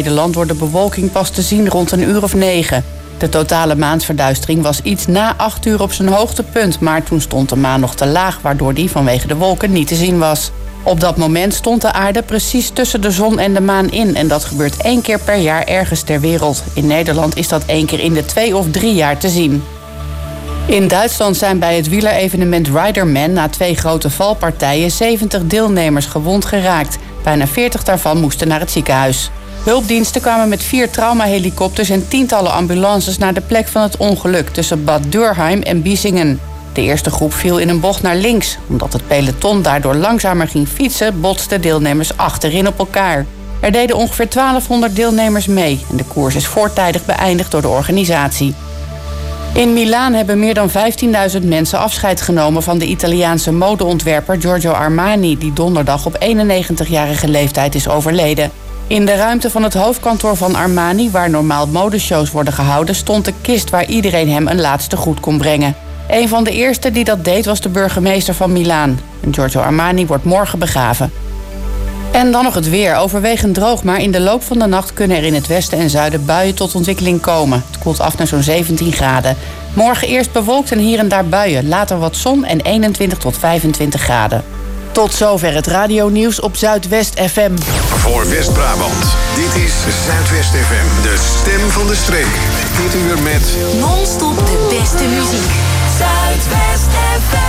Nederland wordt de bewolking pas te zien rond 9:00. De totale maansverduistering was iets na 8:00 op zijn hoogtepunt, maar toen stond de maan nog te laag, waardoor die vanwege de wolken niet te zien was. Op dat moment stond de aarde precies tussen de zon en de maan in en dat gebeurt 1 keer per jaar ergens ter wereld. In Nederland is dat 1 keer in de 2 of 3 jaar te zien. In Duitsland zijn bij het wielerevenement Riderman na 2 grote valpartijen 70 deelnemers gewond geraakt. Bijna 40 daarvan moesten naar het ziekenhuis. Hulpdiensten kwamen met 4 traumahelikopters en tientallen ambulances naar de plek van het ongeluk tussen Bad Dürkheim en Biesingen. De eerste groep viel in een bocht naar links. Omdat het peloton daardoor langzamer ging fietsen, botsten deelnemers achterin op elkaar. Er deden ongeveer 1200 deelnemers mee en de koers is voortijdig beëindigd door de organisatie. In Milaan hebben meer dan 15.000 mensen afscheid genomen van de Italiaanse modeontwerper Giorgio Armani, die donderdag op 91-jarige leeftijd is overleden. In de ruimte van het hoofdkantoor van Armani, waar normaal modeshows worden gehouden, stond de kist waar iedereen hem een laatste groet kon brengen. Een van de eerste die dat deed was de burgemeester van Milaan. En Giorgio Armani wordt morgen begraven. En dan nog het weer. Overwegend droog, maar in de loop van de nacht kunnen er in het westen en zuiden buien tot ontwikkeling komen. Het koelt af naar zo'n 17 graden. Morgen eerst bewolkt en hier en daar buien. Later wat zon en 21 tot 25 graden. Tot zover het radionieuws op Zuidwest FM. Voor West-Brabant, dit is Zuidwest FM, de stem van de streek. Dit uur met non-stop de beste muziek. Zuidwest FM.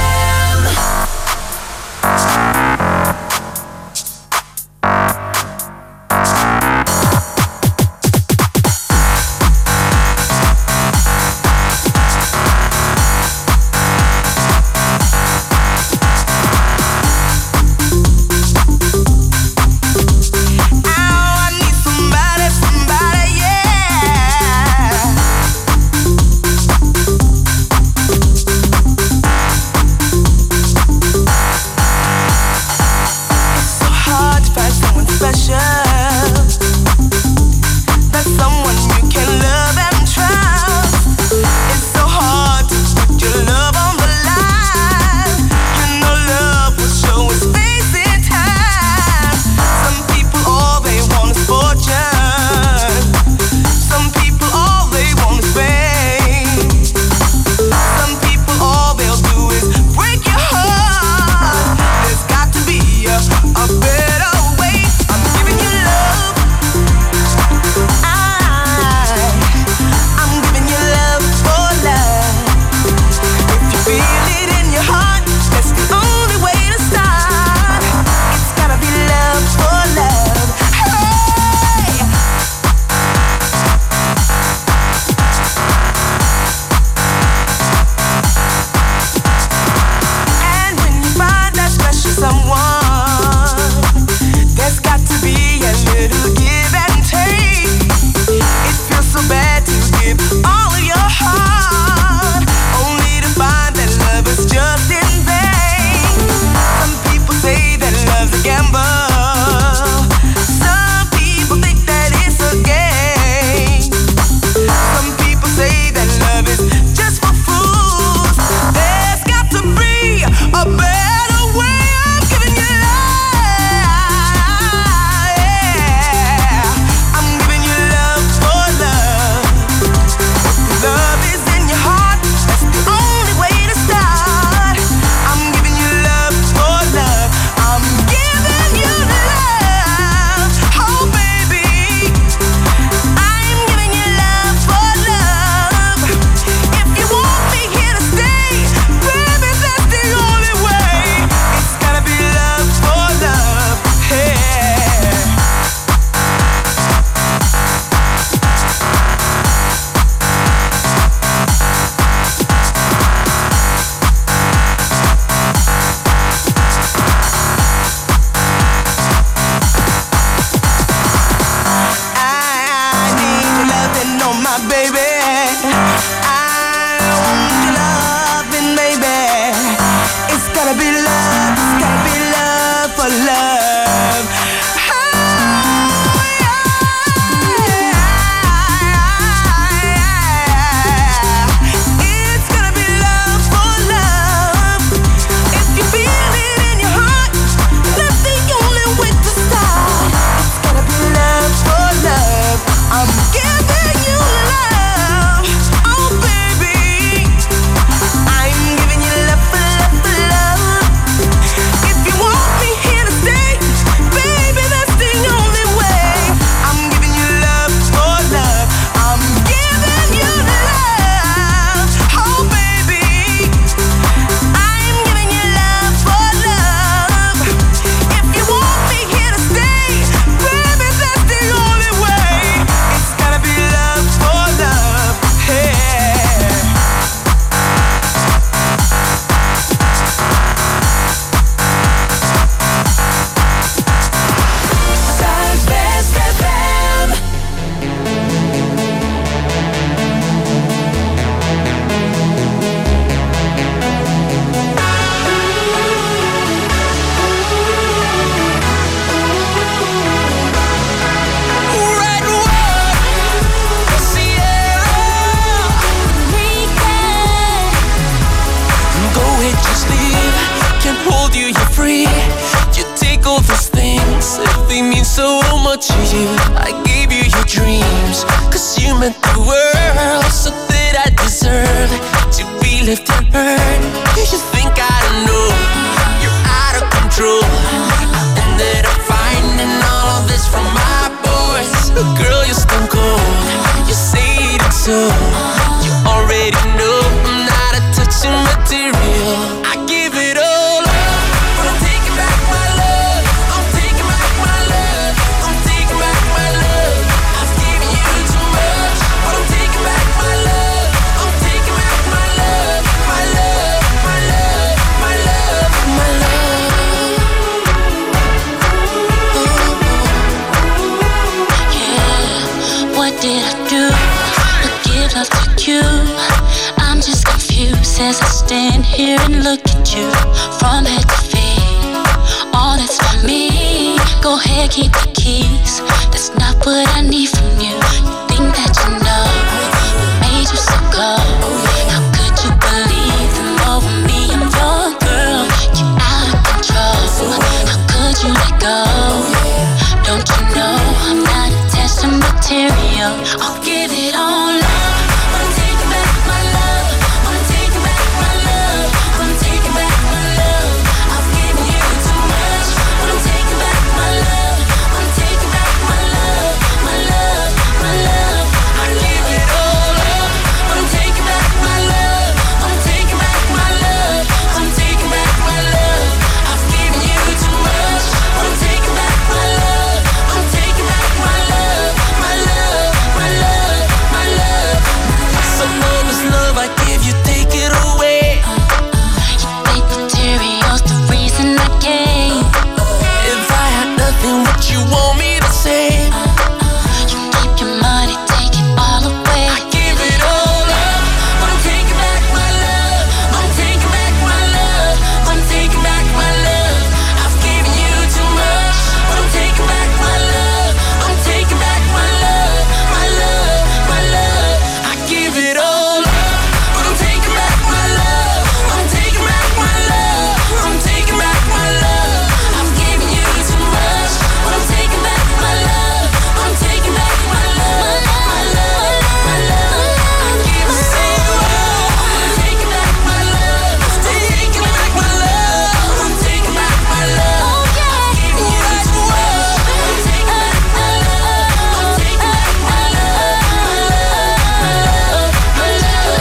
Love to you. I gave you your dreams, 'cause you meant the world. So did I deserve to be left hurt? Do you think I don't know you're out of control? I ended up finding all of this from my boys. Girl, you're stone cold, you say it so. You already know I'm not a touching material. I give it all up, but I'm taking back my love. I'm taking back my love. I'm taking back my love. I've given you too much, but I'm taking back my love. I'm taking back my love, my love, my love, my love, my love. Yeah, what did I do to give love to you? I'm just confused as I stand here and look at you from head to feet. All that's for me. Go ahead, keep the keys. That's not what I need from you. You think that you know what made you so cold? How could you believe them over me? I'm your girl. You're out of control. How could you let go? Don't you know I'm not attached to material? I'll give it all up. I'm taking back my love. I'm taking back my love. I'm taking back my love. I've given you too much, but I'm taking back my love. I'm taking back my love, my love, my love. I give it all up, but I'm taking back my love. I'm taking back my love. I'm taking back my love. I've given you too much, but I'm taking back my love. I'm taking back my love, my love, my love, my love. Some love is love I give you, take it away. You think material's the reason I came? If I had nothing, what you want me to say? You keep your money, take it all away. I give it all up, but I'm taking back my love. I'm taking back my love. I'm taking back my love. I've given you too much, but I'm taking back my love. I'm taking back my love, my love, my love. I give it all up, but I'm taking back my love. I'm taking back my love. I'm taking back my love. I've given you too much, but I'm taking back my love. I'm taking back my love, my love, my love. I give it all. I'm taking back my love. I'm taking back my love. I'm taking back my love. I've given you too much. I'm taking back my love. I'm taking back my love, my love, my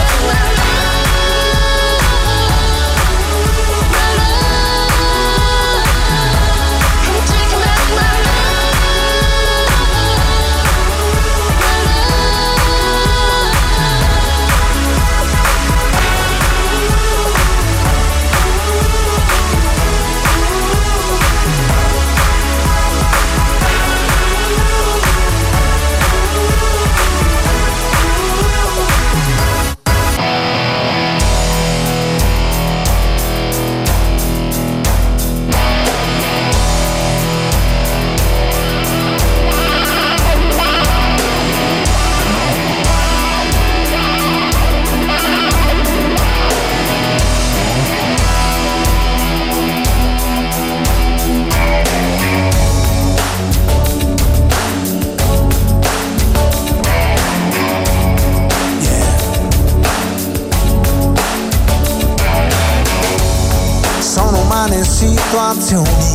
Sono umane situazioni,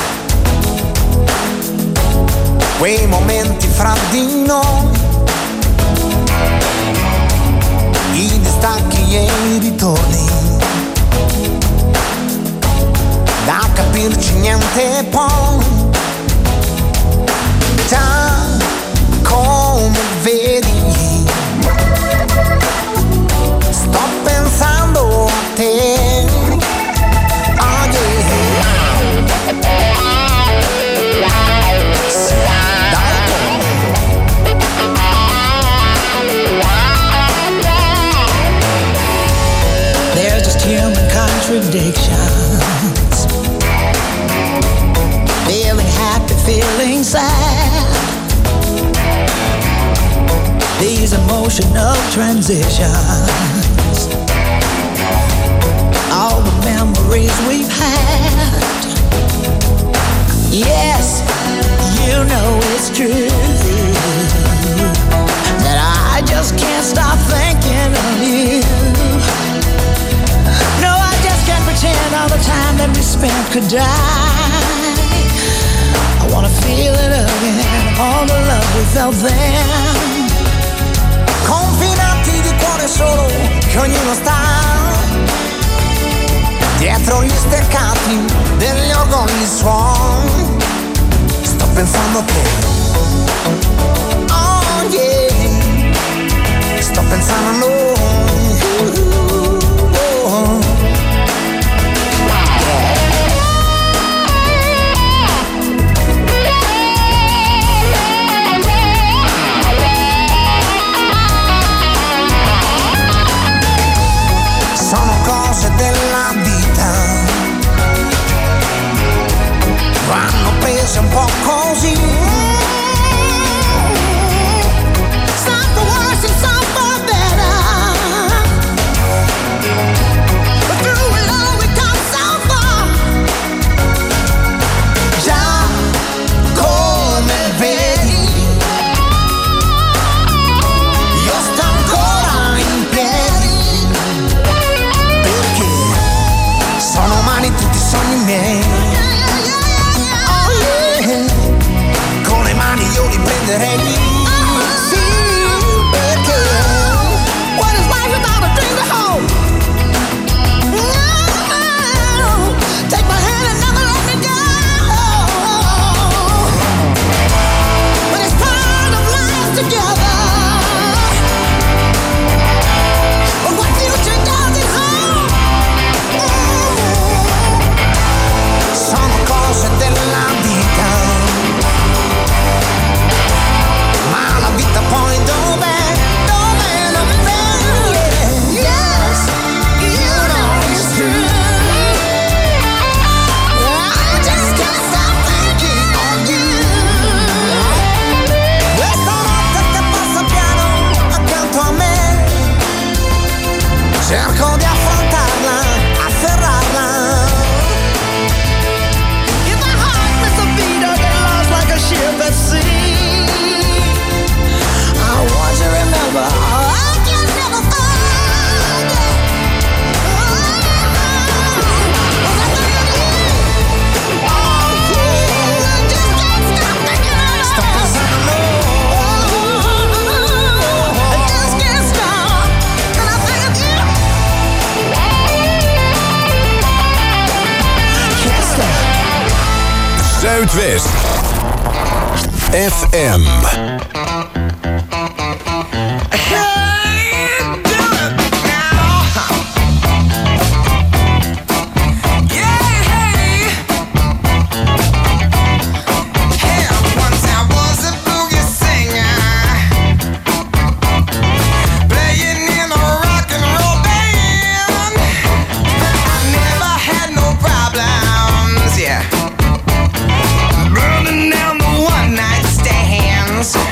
quei momenti fra di noi, i distacchi e i ritorni, da capirci niente poi, già come vedi, sto pensando a te. Oh yeah. Sì, dai. There's just human contradictions. Feeling happy, feeling sad. These emotional transitions. All the memories we've had. Yes, you you know it's true that I just can't stop thinking of you. No, I just can't pretend all the time that we spent could die. I wanna feel it again, all the love we felt then. Confinati di cuore solo, che ognuno sta dietro gli steccati degli organi suon. Sto pensando a te, oh yeah, sto pensando a noi. Sono cose della vita, vanno prese un po' così. Some for worse and some for better, but through it all we come so far. Già come vedi, io sto ancora in piedi, perché sono umani tutti i sogni miei. Oh yeah, con le mani io li prenderei. Sì, perché What is life without a dream to hold? No, take my hand and never let me go. But it's part of life together. But what future does it hold? sono cose della vita, ma la vita poi dov'è? Yes, you know it's true. I just can't stop thinking of you. Questa notte che passa piano accanto a me, cerco di affrontarla, afferrarla. If my heart missed a beat or get lost like a ship at sea, I want you to remember I can never forget. Oh yeah, I just can't stop thinking Sto of pensando I just can't stop, and I think of you. Can't stop. Zuidwest FM. burning down the one night stands.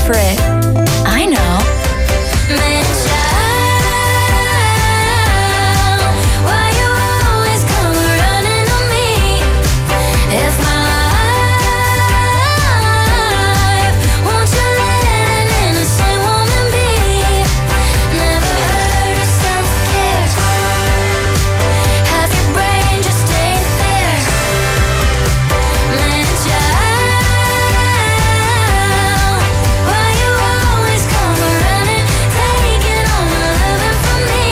prick. I know. Man, child, why you always come running on me? If my life, won't you let an innocent woman be? Never heard of self-care. Half your brain just ain't there. Man, child, why you always come running, taking all my loving from me?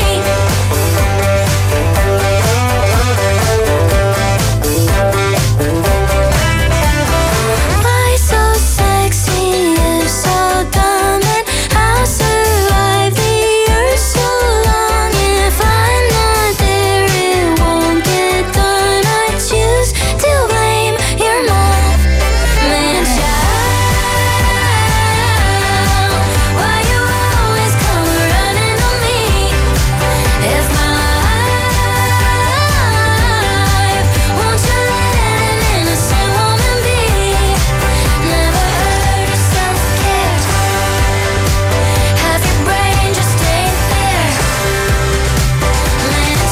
Why so sexy, you so dumb, and I'll survive the earth so long. If I'm not there, it won't get done. I choose to blame your mom. Man, child, why you always come running on me? If my life, won't you let an innocent woman be? Never heard of self-care. Half your brain just ain't there. Man,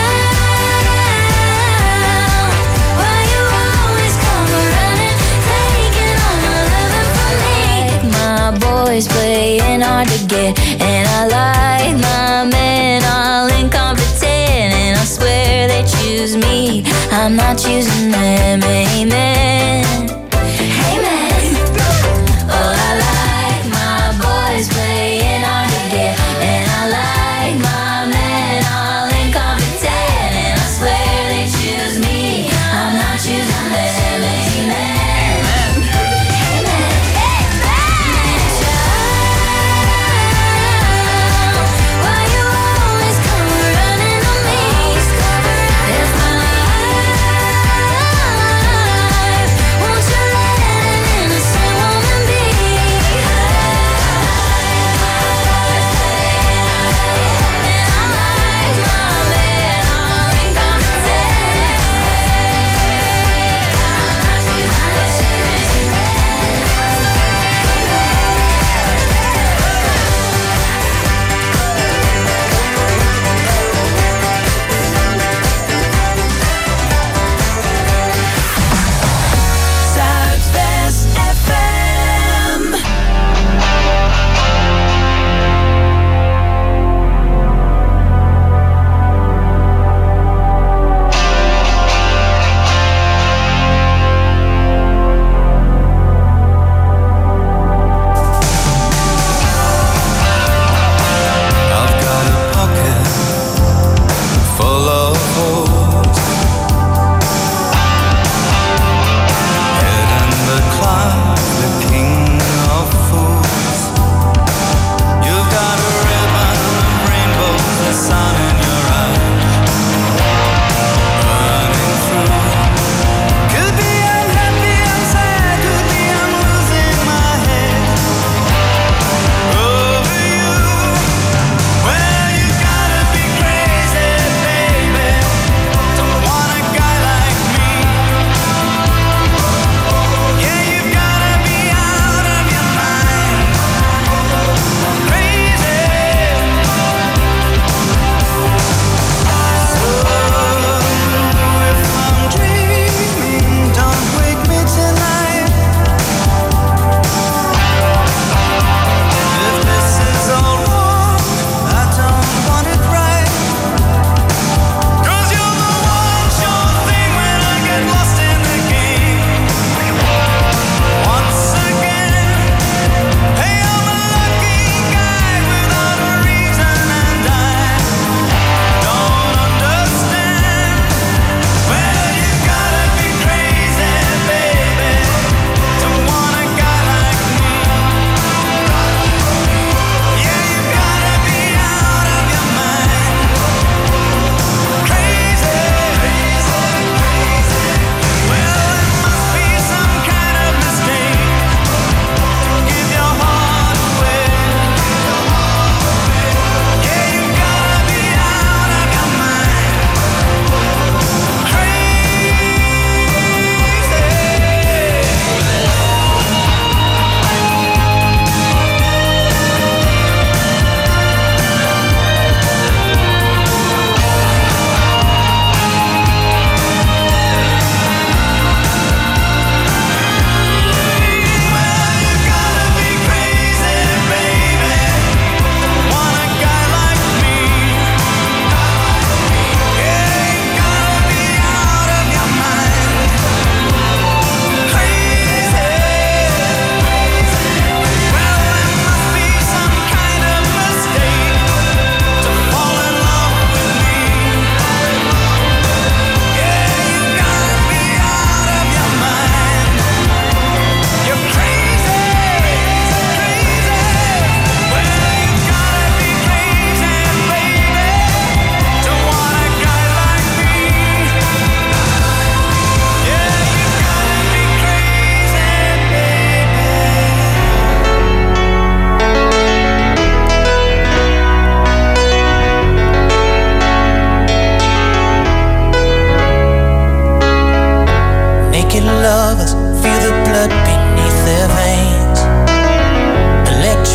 child, why you always come running, taking all my loving from me? My boys playing hard to get, and I like my men all incompetent, and I swear they choose me, I'm not choosing them. Amen. Amen. Oh, I like my boys playing hard to get, and I like my men all incompetent, and I swear they choose me, I'm not choosing them. Amen. Amen. Child, why you always come running on me? If my life, won't you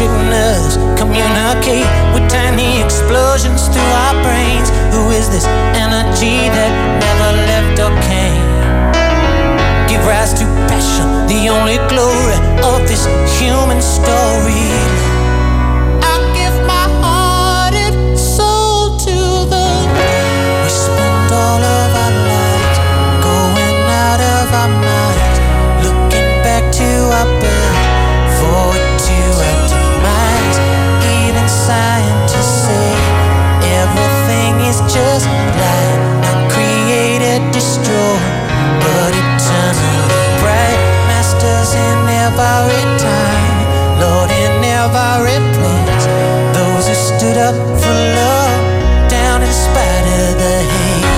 signals communicate with tiny explosions through our brains. Who is this energy that never left or came? Give rise to passion, the only glory of this human story. I give my heart and soul to the. We spend all of our lives going out of our minds, looking back to our birth, forward to our demise. Even scientists say everything is just light, not created, destroyed, but eternally bright. Masters in every time, Lord in every place. Those who stood up for love, down in spite of the hate.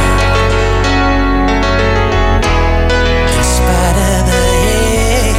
In spite of the hate.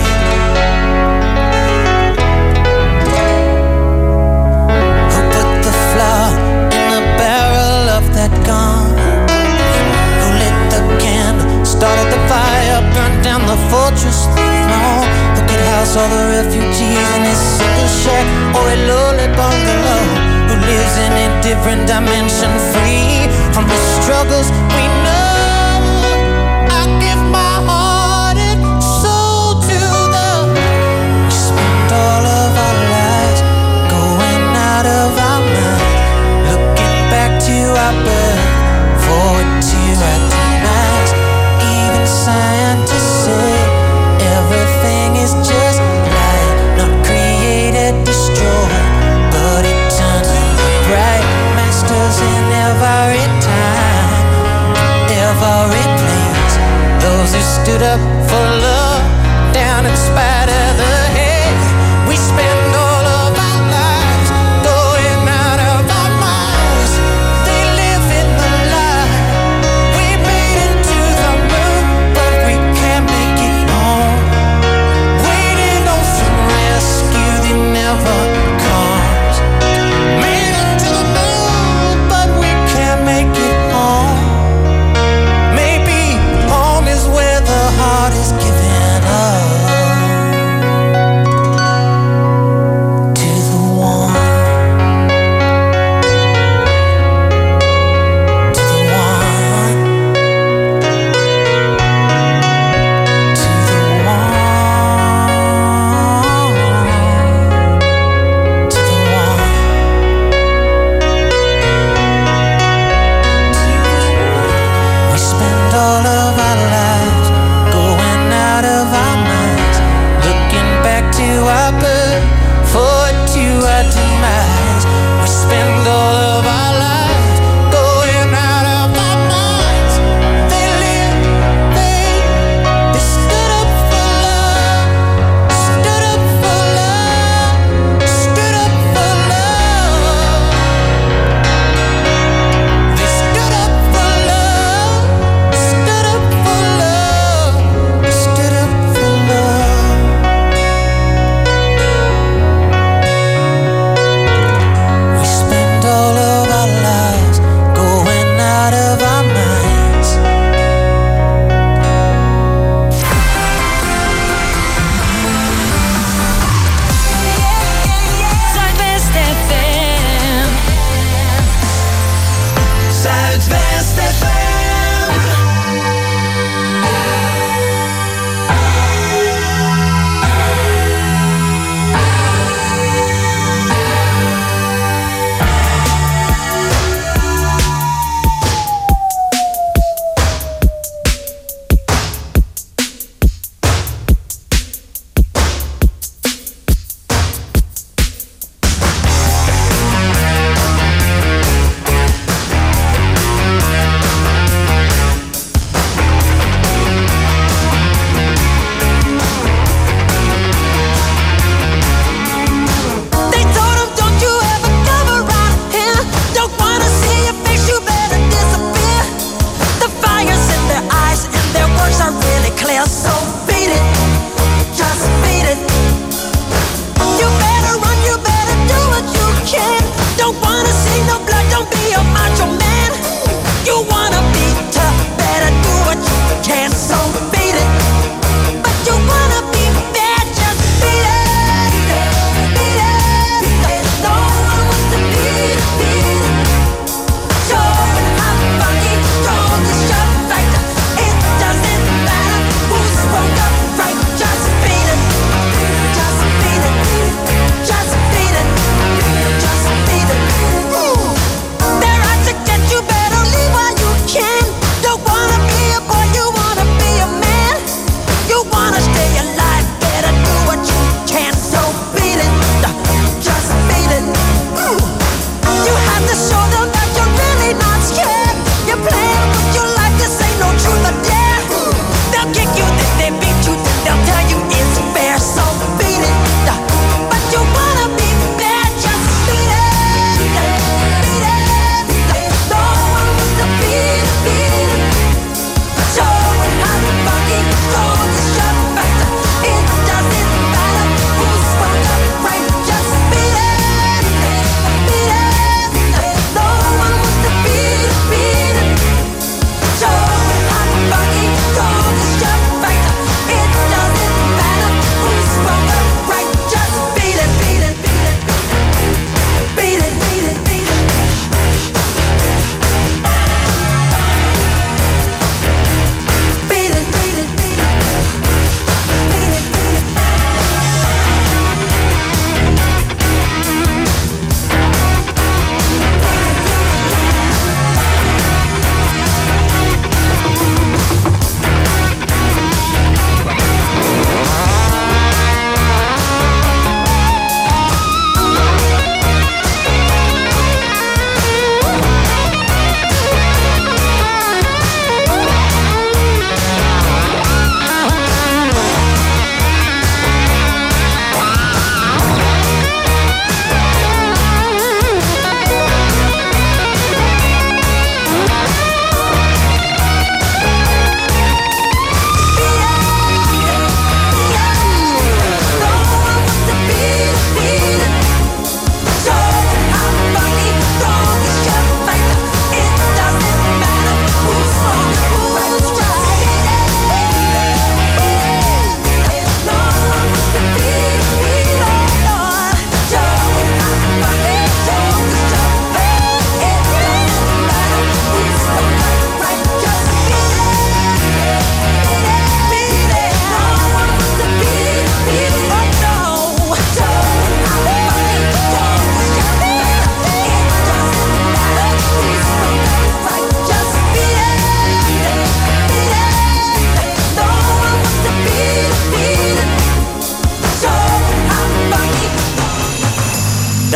Who put the flour in the barrel of that gun? Who lit the candle, started the fire, burned down the fortress throne? Who could house all the refugees in his single shack or a lowly bungalow? Who lives in a different dimension, free from the struggles we know? I give my heart and soul to the. We spend all of our lives going out of our minds, looking back to our birth, forward to our demise. Even scientists say everything is just light, not created, destroyed, but eternally bright. Masters in every time, every place. Those who stood up for love, down in spite of the hate. We spend all of our lives going out of our minds. They live in the lie. We made it to the moon, but we can't make it home. Waiting on some rescue that never comes. Made it to the moon, but we can't make it home. Maybe home is where the heart is giving up.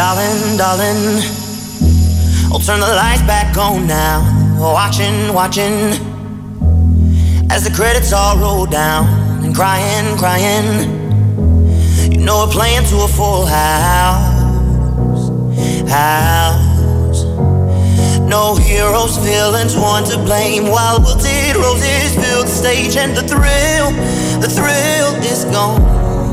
Darling, darling, I'll turn the lights back on now. Watching, watching, as the credits all roll down. And crying, crying, you know we're playing to a full house. No heroes, villains, one to blame. While wilted roses fill the stage, and the thrill is gone.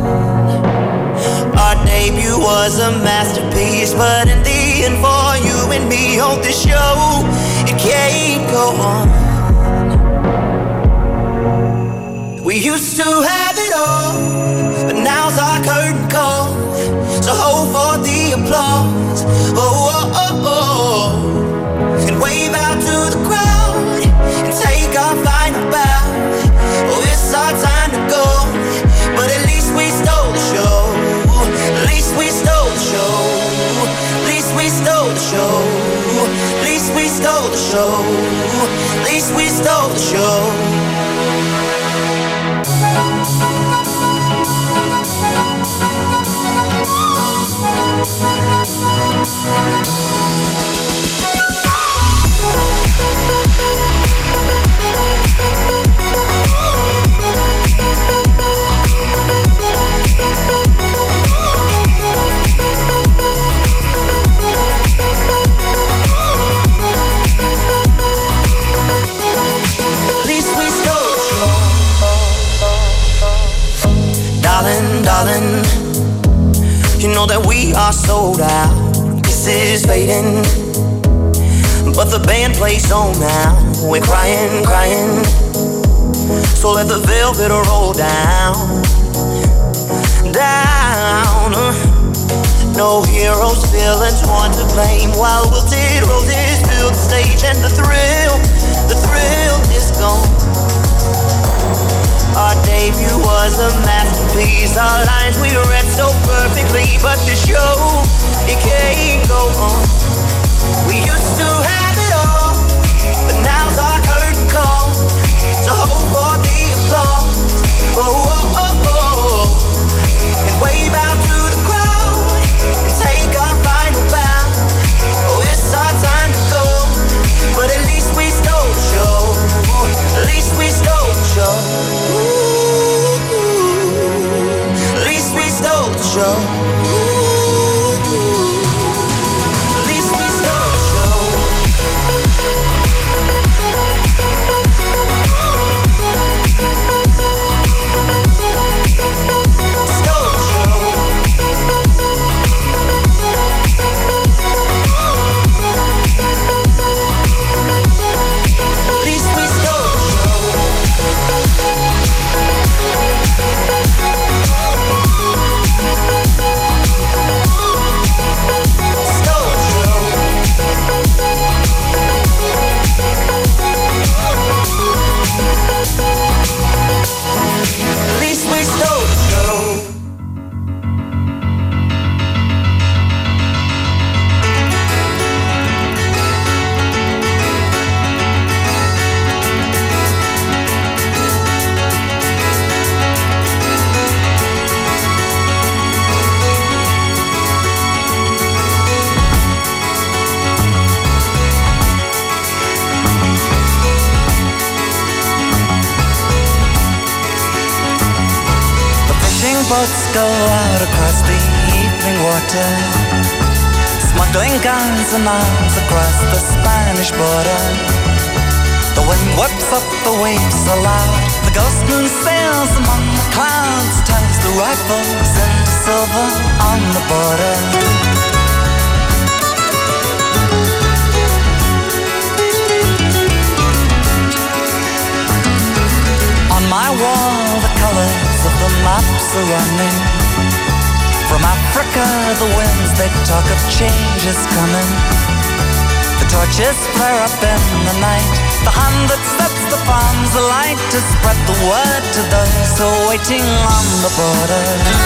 Our debut was a masterpiece, but in the end, for you and me on this show, it can't go on. We used to have it all, but now's our curtain call. So hold for the applause, oh, oh, oh, oh. And wave out to the crowd and take our final bow. Oh, it's our time to go, but at least we stole the show. At least we stole the show. At least we stole the show. At least we stole the show. At least we stole the show. Darling, you know that we are sold out. This is fading, but the band plays on now. We're crying, crying, so let the velvet roll down. No heroes, villains, one to blame. While wilted roses fill the stage, and the thrill is gone. Our debut was a masterpiece. Our lines we read so perfectly, but the show, it can't go on. We used to have it all, but now's our curtain call. So hold for the applause, oh, oh, oh, oh. And wave out to the crowd and take our final bow. Oh, it's our time to go, but at least we stole the show. At least we stole the show. At least we stole the show. At least we stole the show. Stole the show. At least we stole the show. At least we stole the show. Boats go out across the evening water, smuggling guns and arms across the Spanish border. The wind whips up the waves aloud, the ghost moon sails among the clouds, turns the rifles into silver on the border. On my wall the colors of the maps are running. From Africa the winds they talk of change is coming. The torches flare up in the night, the hand that sets the farms alight to spread the word to those who are waiting on the border.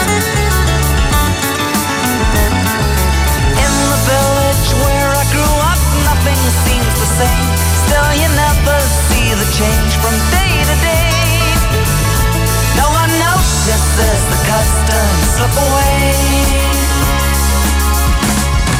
In the village where I grew up nothing seems the same. Still you never see the change from day to day. No one notices the customs slip away.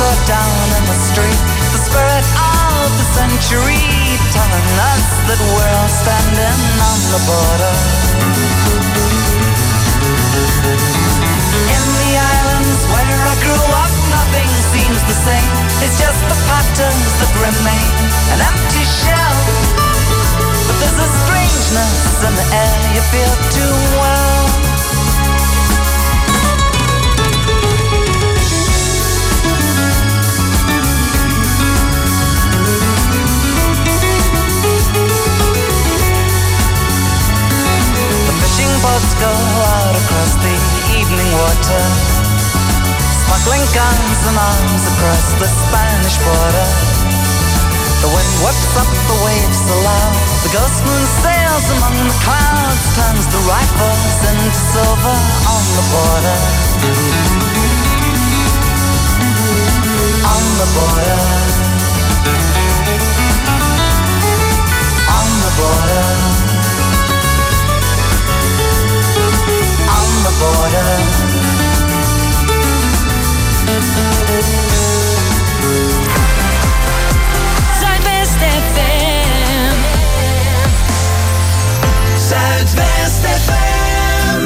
saw down in the street, the spirit of the century, telling us that we're all standing on the border. In the islands where I grew up, nothing seems the same. It's just the patterns that remain, an empty shell. But there's a strangeness in the air you feel too well. The fishing boats go out across the evening water, smuggling guns and arms across the Spanish border. The wind whips up the waves so loud, the ghost moon sails among the clouds, turns the rifles into silver on the border. On the border. On the border. On the border. Zuidwest FM. Zuidwest FM.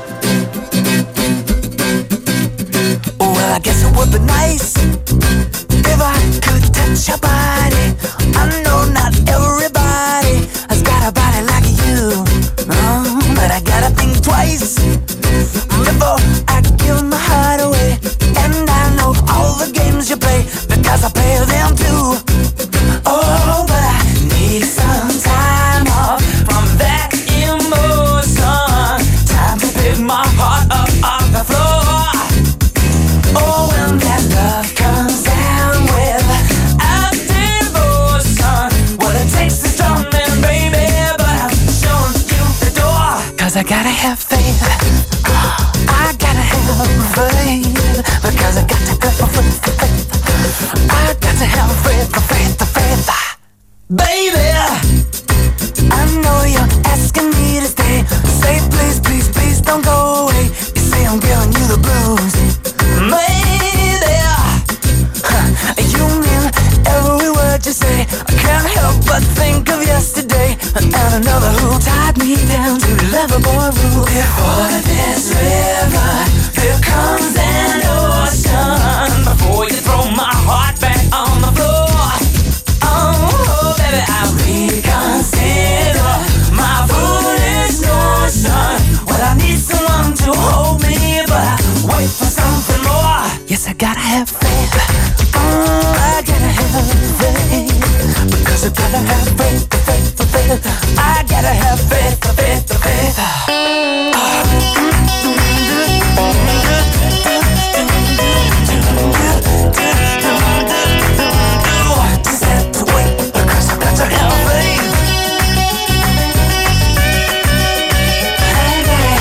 Well, I guess it would be nice if I could touch your body. I know not everybody has got a body like you, but I gotta think twice before I give my heart away. And I know all the games you play because I play them too. Oh, but I need some time off from that emotion. Time to pick my heart up off the floor. Oh, when that love comes down without devotion, well, it takes a strong man, baby, but I'm showing you the door. 'Cause I gotta have faith, I gotta have faith, because I got to go for faith, I got to have faith, faith, baby. I know you're asking me to stay, say please, please, please don't go away. You say I'm giving you the blues, maybe. You mean every word you say. I can't help but think of yesterday and another who tied me down to Loverboy rule. Before this river, here comes an ocean. Before you throw my heart back on the floor, oh baby, I reconsider my foolish notion. Well, I need someone to hold me, but I wait for something more. Yes, I gotta have faith. I gotta have faith, because I gotta have faith, faith. I gotta have faith, faith. Just have to wait, because I got to have faith. I gotta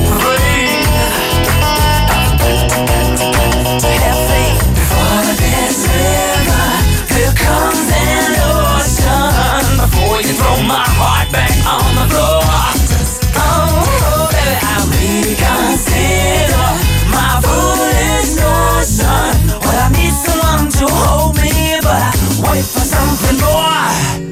have faith. Before this river, here comes an ocean. Before you throw my heart back on the floor, oh baby, I reconsider my foolish notion. Well, I need someone to hold me, but I wait for something more.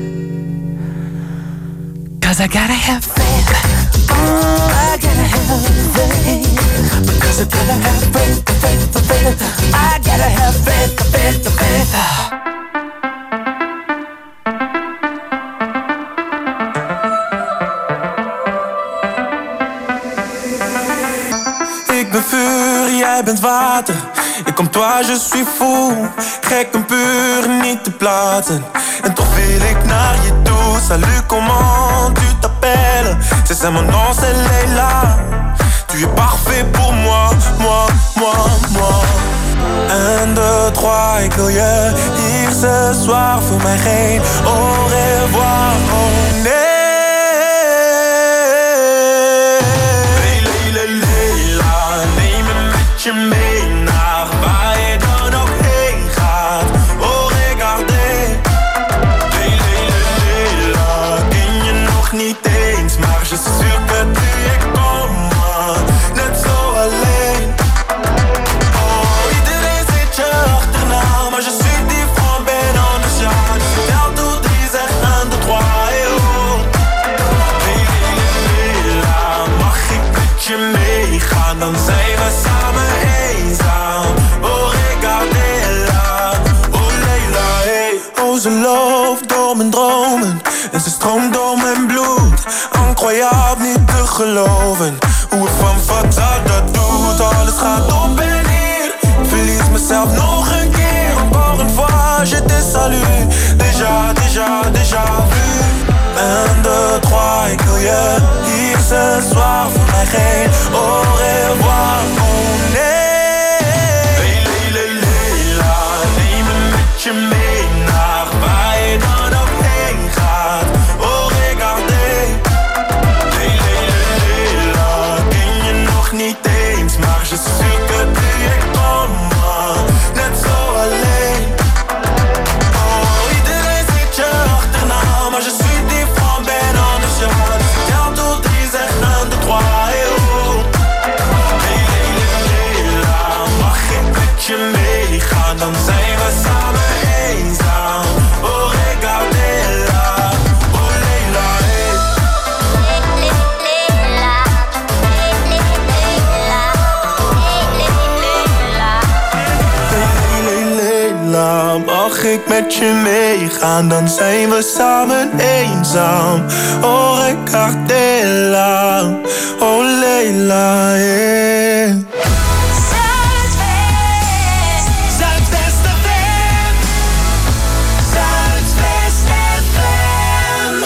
'Cause I gotta have faith, I gotta have faith, because I gotta have faith, faith. I gotta have faith, faith. Ik ben vuur, jij bent water. Et comme toi je suis fou. Gek en puur, niet te plaatsen. En toch wil ik naar je toe. Salut, comment tu t'appelles? C'est mon nom, c'est Leila. Tu es parfait pour moi, moi. 1, 2, 3, ik wil je hier ce soir. Voor mij geen au revoir, oh nee. Je mee naar waar je dan ook heen gaat. Oh, regardez. Leila, ken je nog niet eens, maar je suis sûr que tu es comme moi. Net zo alleen. Oh, iedereen zit je achterna. hoe ze loopt door mijn dromen. En ze stroomt door mijn bloed. Incroyable, niet te geloven. Hoe het van fataal dat doet. Alles gaat op en neer. Ik verlies mezelf nog een keer. Encore une fois, je te salue. Déjà vu. Un, deux, trois, ik wil je hier ce soir. Voor mij geen au revoir. Oh nee. Je mee naar waar je dan ook heen gaat. Oh, regardez. Lela, ken je nog niet eens, maar je suis que tu es comme moi. Net zo alleen. Oh, iedereen zit je achterna, maar je suis différent, ben anders. Ja, dus ik tel tot 3, zeg 1, 2, 3, oh. Lela, mag ik met je meegaan, dan zijn we samen. Mag ik met je meegaan, dan zijn we samen eenzaam. Oh, regardez-la, oh, Leila, yeah. Zuidwest FM, Zuidwest FM.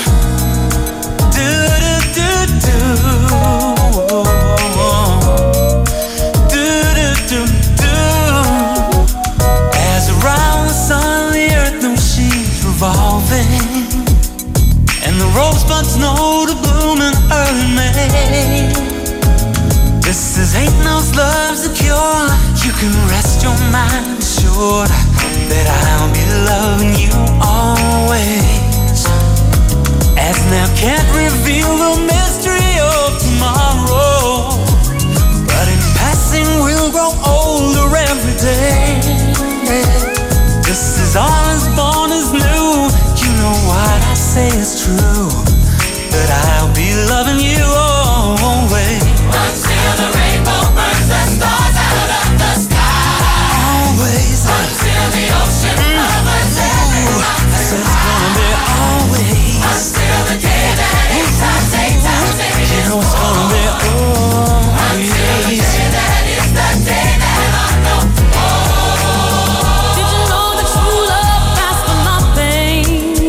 Revolving, and the rosebuds know to bloom in early May. This is ain't no love's a cure. You can rest your mind assured that I'll be loving you always. As now can't reveal the mystery of tomorrow, but in passing we'll grow older every day. This is all as born as new. You know what I say is true, that I'll be loving you always. Until the rainbow burns the stars out of the sky. Always. Until the ocean covers every mountain. So it's gonna be always. Until the day that it's time, you know it's gonna be always. Until the day that is the day that I know. Did you know that true love lasts for nothing?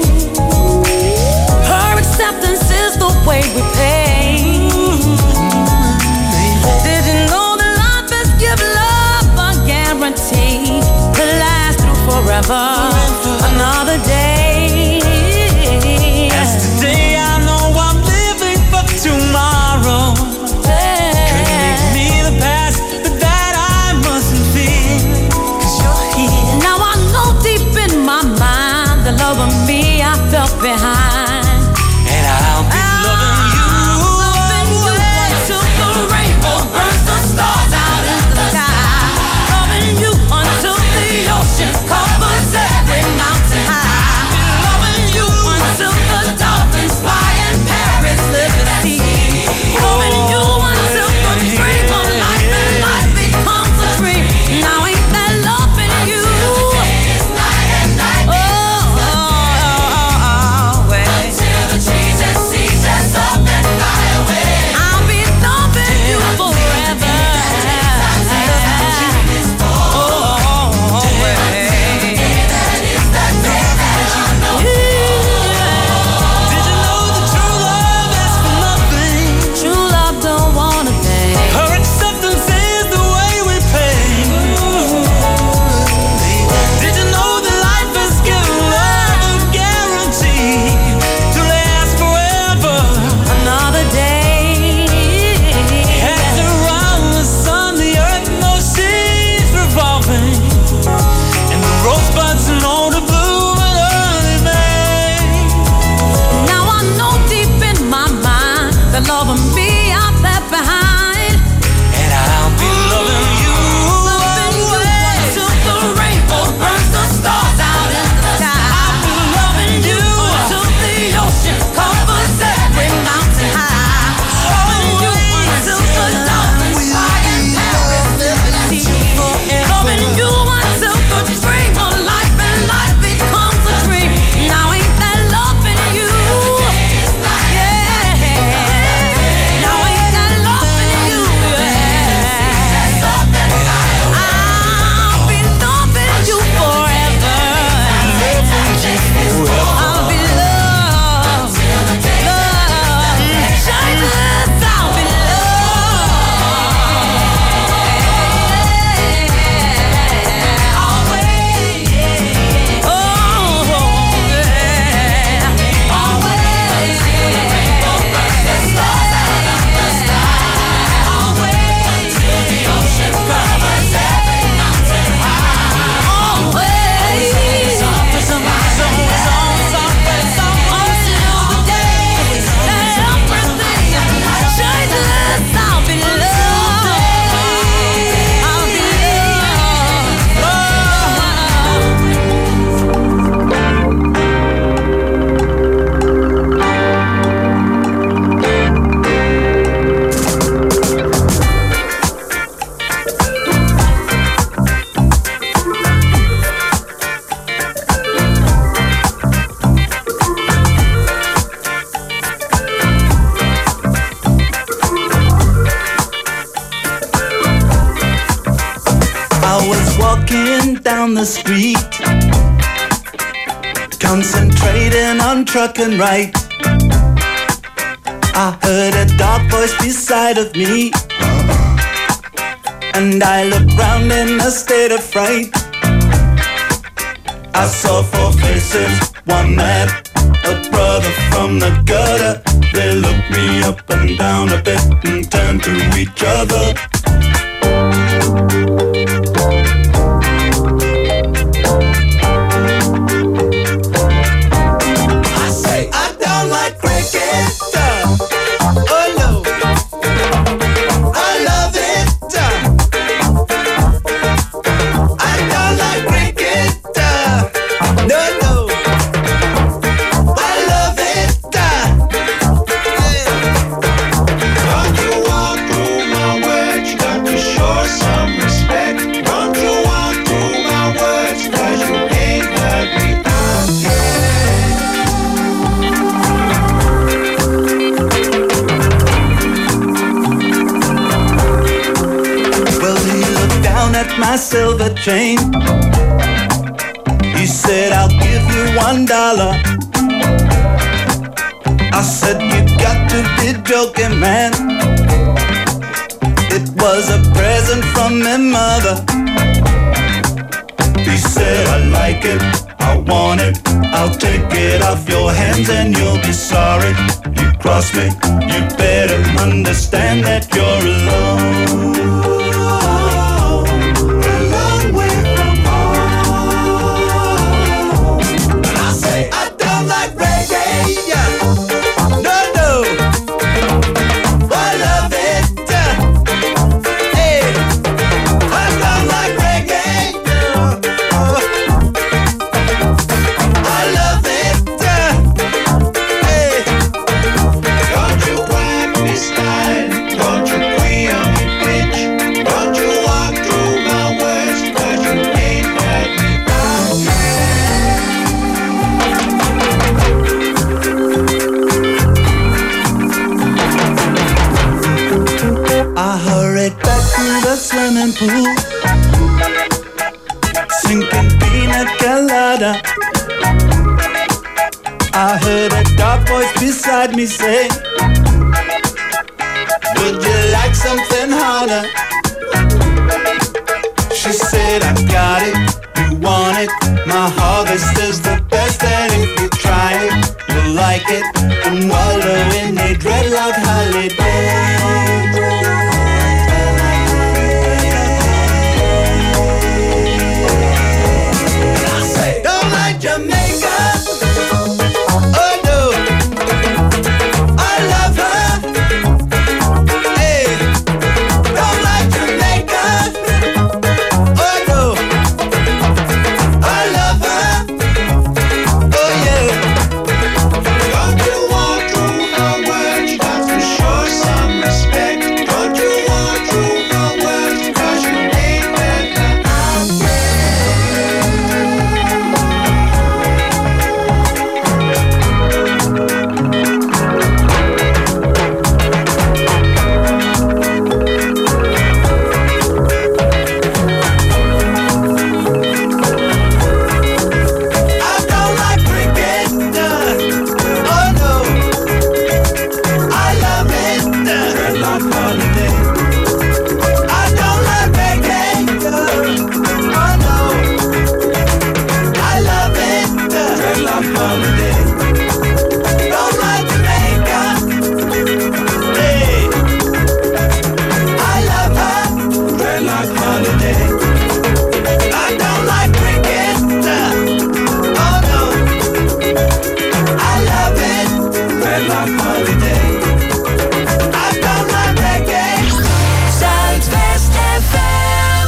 Her acceptance is the way we pay. Did you know that life has given love a guarantee to last through forever? Another day. As today I know I'm living for tomorrow. Couldn't make me the past, but that I mustn't fear, 'cause you're here. Now I know deep in my mind the love of me I felt behind. And I'll be loving you until the rainbow burns the stars out in the sky. Loving you until the ocean covers every mountain high. down the street, concentrating on trucking right. I heard a dark voice beside of me, and I looked round in a state of fright. I saw four faces, one man, a brother from the gutter. They looked me up and down a bit and turned to each other. I say I don't like cricket. Oh no, I love it. I don't like cricket. No, no, I love it. Don't you walk through my words, you got to show some respect. Don't you walk through my words, 'cause you ain't heard me out yet. Well, he looked down at my silver chain. He said, I'll give you $1. I said, you got to be joking, man. It was a present from my mother. He said, I like it, I want it, I'll take it off your hands and you'll be sorry. You cross me, you better understand that you're alone. A long way from home. And I say, I don't like reggae. No, no, I love it. Hey, I don't like reggae. I love it. Hey, don't you grab me style, don't you queen on me bitch, don't you walk through my words, 'cause you ain't heard me out yet. I hurried back to the swimming pool, sinking pina colada. I heard a dark voice beside me say, would you like something harder? She said, I got it, you want it, my harvest is the best, and if you try it, you'll like it, and wallow in a dreadlock holiday. I say, don't like Jamaica. Oh no, I love her. Hey, don't like Jamaica. Oh no, I love her. Oh yeah. Don't you walk through my words, you got to show some respect. Don't you walk through my words, 'cause you ain't heard me out I don't like cricket. Oh no, I love it. Dreadlock holiday. I don't like reggae. Oh no, I love it. Dreadlock holiday. Don't like Jamaica. Hey, I love her. Dreadlock holiday. I don't like cricket. Oh no, I love it. Dreadlock holiday. I don't like reggae. Zuidwest FM.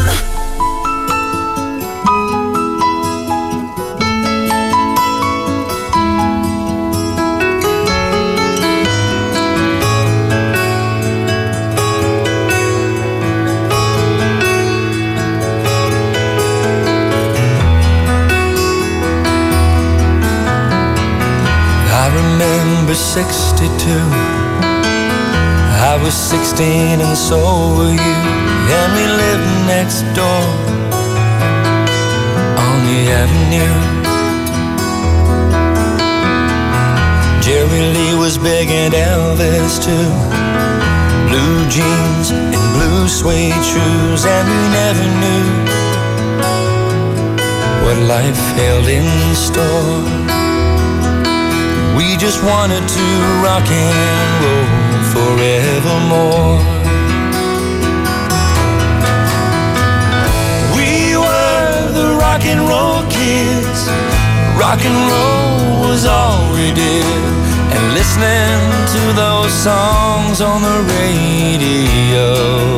I remember 62. I was 16 and so were you, and we lived next door. the avenue. Jerry Lee was big and Elvis too. Blue jeans and blue suede shoes, and we never knew what life held in store. We just wanted to rock and roll forevermore. We were the rock and roll kids. Rock and roll was all we did, and listening to those songs on the radio.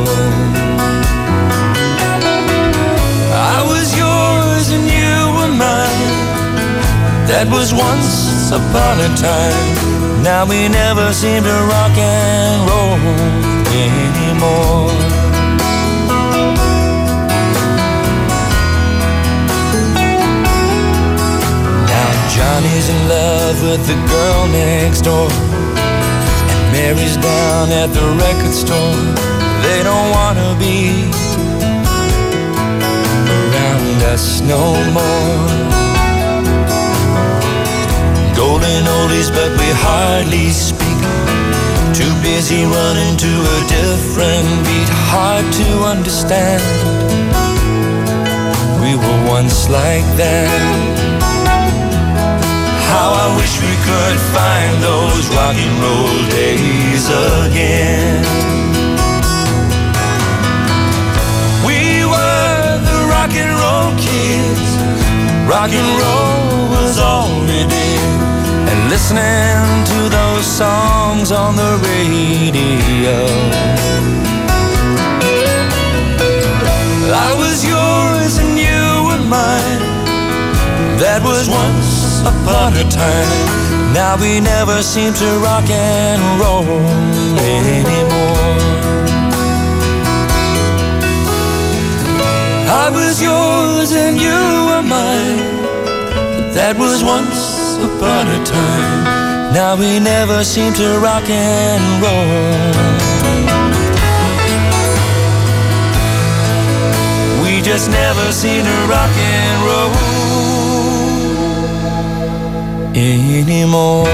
I was yours and you were mine. That was once upon a time. Now we never seem to rock and roll anymore. Now Johnny's in love with the girl next door, and Mary's down at the record store. They don't wanna be around us no more. Golden oldies, but we hardly speak. Too busy running to a different beat. Hard to understand. We were once like that. How I wish we could find those rock and roll days again. We were the rock and roll kids. Rock and roll was all we did, and listening to those songs on the radio. I was yours and you were mine. That was once upon a time. Now we never seem to rock and roll anymore. I was yours and you were mine. That was once upon a time. Now we never seem to rock and roll. We just never seem to rock and roll anymore.